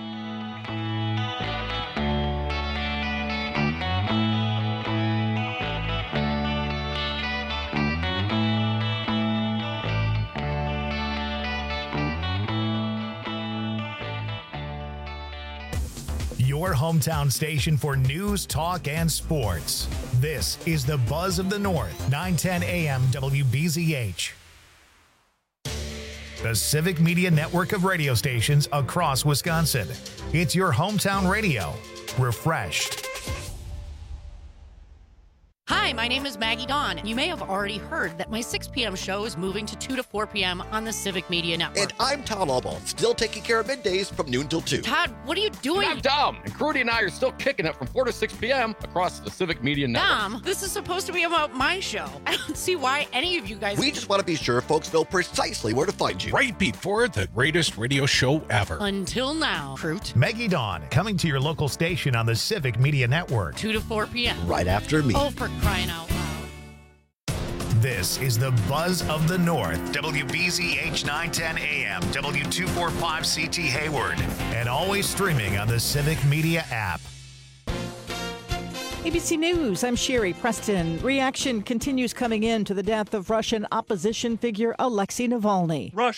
Your hometown station for news, talk, and sports. This is the Buzz of the North, 910 AM WBZH. The Civic Media network of radio stations across Wisconsin. It's your hometown radio. Refreshed.
Hi, Hi, my name is Maggie Dawn. You may have already heard that my 6 p.m. show is moving to 2 to 4 p.m. on the Civic Media Network.
And I'm Todd Albaugh, still taking care of middays from noon till 2.
Todd, what are you doing?
I'm Dom, and Crudy and I are still kicking it from 4 to 6 p.m. across the Civic Media Network.
Dom, this is supposed to be about my show. I don't see why any of you guys...
We just want to be sure folks know precisely where to find you.
Right before the greatest radio show ever.
Until now, Fruit.
Maggie Dawn, coming to your local station on the Civic Media Network.
2 to 4 p.m.
Right after me.
Oh, for crying out loud.
This is the Buzz of the North, WBZH 910 AM, W245 CT Hayward, and always streaming on the Civic Media app.
ABC News, I'm Sherry Preston. Reaction continues coming in to the death of Russian opposition figure Alexei Navalny.
Russia